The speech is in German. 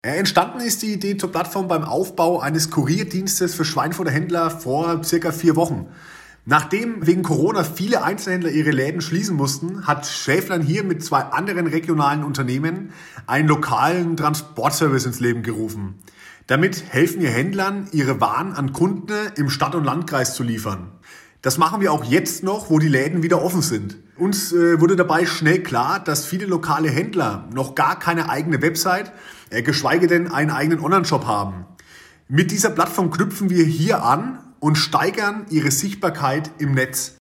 Entstanden ist die Idee zur Plattform beim Aufbau eines Kurierdienstes für Schweinfurter Händler vor circa 4 Wochen. Nachdem wegen Corona viele Einzelhändler ihre Läden schließen mussten, hat Schäflein hier mit 2 anderen regionalen Unternehmen einen lokalen Transportservice ins Leben gerufen. Damit helfen wir Händlern, ihre Waren an Kunden im Stadt- und Landkreis zu liefern. Das machen wir auch jetzt noch, wo die Läden wieder offen sind. Uns wurde dabei schnell klar, dass viele lokale Händler noch gar keine eigene Website, geschweige denn einen eigenen Onlineshop haben. Mit dieser Plattform knüpfen wir hier an und steigern ihre Sichtbarkeit im Netz.